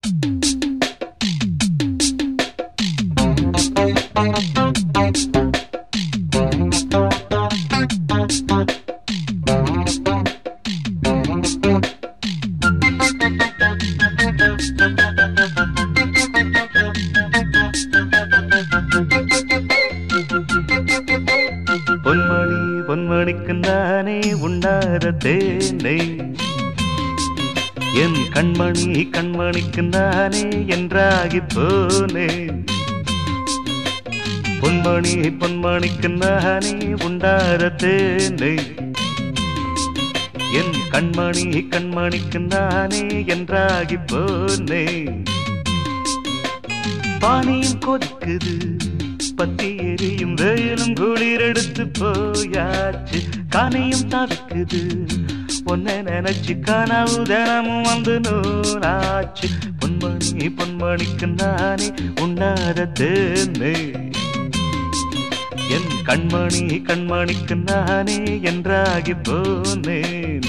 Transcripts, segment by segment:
பொன்மணி பொன்மணிக்கு நானே உண்ணாத தேனை என் கண்மணி கண்மணிக்கு நானே என்றாகி போனேன். பொன்மணி பொன்மணிக்கு நானே உண்டாத தேனை என் கண்மணி கண்மணிக்கு நானே என்றாகி போனேன். பானியும் கொதிக்குது பத்தி எரியும் வெயிலும் குளிரெடுத்து போயாச்சு. கானையும் தவிக்குது ஒன்ன நினைச்சு கனவு தினமும் வந்து நூலாச்சு. பொன்மணி பொன்மணிக்கு நானே உண்ணாத தேனை என் கண்மணி கண்மணிக்கு நானே என்றாகி போனேன்.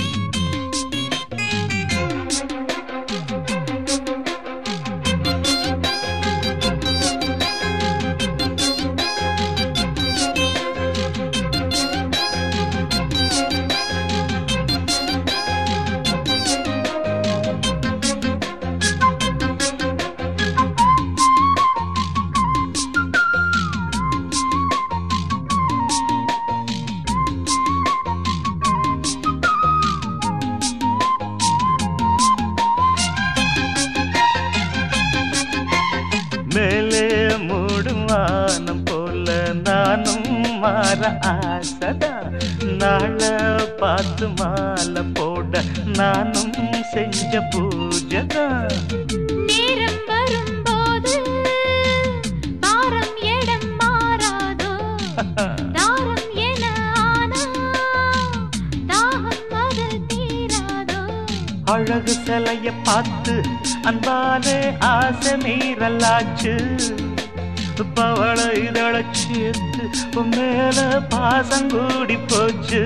மேலே மூடும் வானம் போல நானும் மாற ஆசதா. நாள பார்த்து மாலை போட நானும் செஞ்ச பூஜதா. நேரம் வரும்போது பாரம் இடம் மாறாதோ. தாரம் என ஆனா தாகம் அது தீராதோ. அழகு சிலைய பார்த்து அன்பாலே ஆசை மீறலாச்சு. பவள இதழ சேர்த்து மேல பாசம் கூடி போச்சு.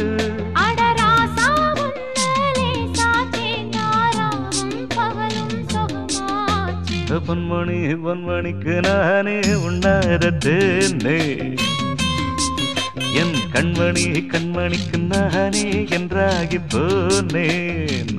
பொன்மணி பொன்மணிக்கு நானே உண்ணாத தேனை என் கண்மணி கண்மணிக்கு நானே என்றாகி போனேன்.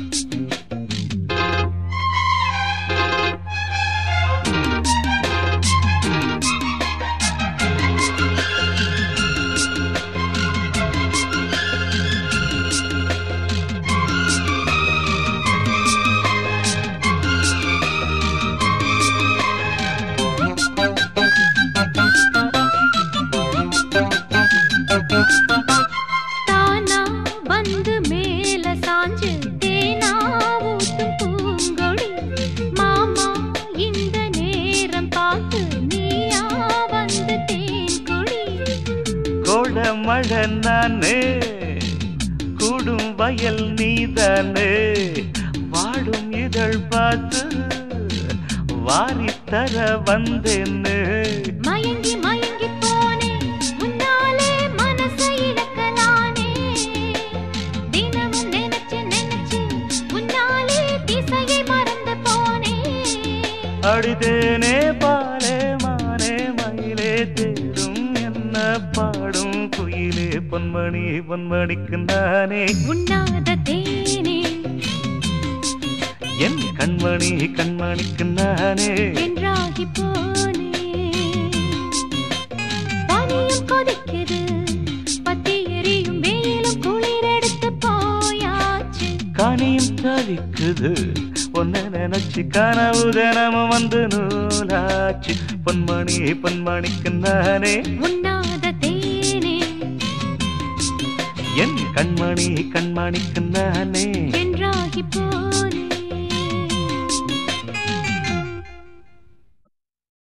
தானா வந்து மேல சாஞ்சு தேனா ஊத்தும் பூங்கொடி. மாமா இந்த நேரம் பார்த்து நீயா வந்து தேன் கொடி. கோட மழை நானே கூடும் வயல் நீதானே. வாடும் இதழ் பார்த்து வாரித்தர வந்தேன்னு. மயங்கி மயங்கி போனே முன்னாலே மனசை இழக்கலானே. தினமும் நினைச்சு நினைச்சு முன்னாலே திசையை மறந்து போனே. அடிதேனே பாலே மானே மயிலே தேரும் என்ன பாடும் குயிலே. பொன்மணி பொன்மணிக்கு நானே உண்ணாத தேனே என் கண்மணி கண்மணிக்கு நானே என்றாகி போனே. பனியும் கொதிக்குது பத்தி எரியும் வெயிலும் குளிரெடுத்து போயாச்சு. காணியும் தவிக்குது ஒன்ன நினைச்சு கனவு தினமும் வந்து நூலாச்சு. பொன்மணி பொன்மணிக்கு நானே உண்ணாத தேனே என் கண்மணி கண்மணிக்கு நானே என்றாகி போனே.